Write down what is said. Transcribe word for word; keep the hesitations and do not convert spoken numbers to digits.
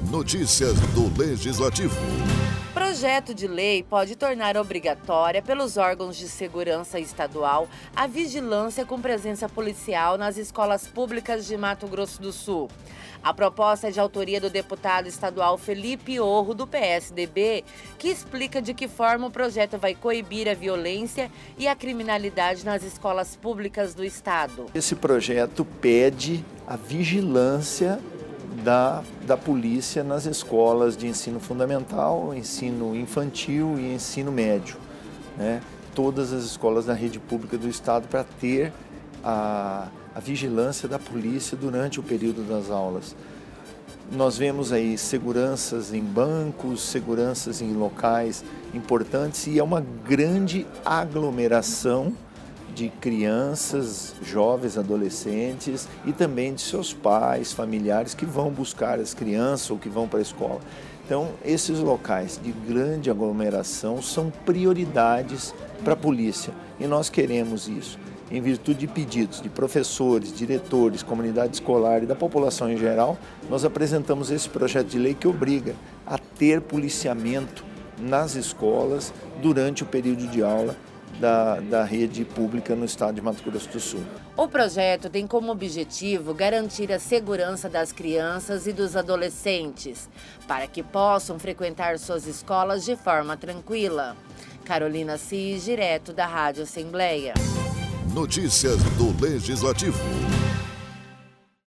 Notícias do Legislativo. Projeto de lei pode tornar obrigatória pelos órgãos de segurança estadual a vigilância com presença policial nas escolas públicas de Mato Grosso do Sul. A proposta é de autoria do deputado estadual Felipe Orro, do P S D B, que explica de que forma o projeto vai coibir a violência e a criminalidade nas escolas públicas do estado. Esse projeto pede a vigilância Da, da polícia nas escolas de ensino fundamental, ensino infantil e ensino médio, né? Todas as escolas da rede pública do estado, para ter a, a vigilância da polícia durante o período das aulas. Nós vemos aí seguranças em bancos, seguranças em locais importantes, e é uma grande aglomeração de crianças, jovens, adolescentes e também de seus pais, familiares que vão buscar as crianças ou que vão para a escola. Então, esses locais de grande aglomeração são prioridades para a polícia, e nós queremos isso. Em virtude de pedidos de professores, diretores, comunidade escolar e da população em geral, nós apresentamos esse projeto de lei que obriga a ter policiamento nas escolas durante o período de aula Da, da rede pública no estado de Mato Grosso do Sul. O projeto tem como objetivo garantir a segurança das crianças e dos adolescentes, para que possam frequentar suas escolas de forma tranquila. Carolina Cis, direto da Rádio Assembleia. Notícias do Legislativo.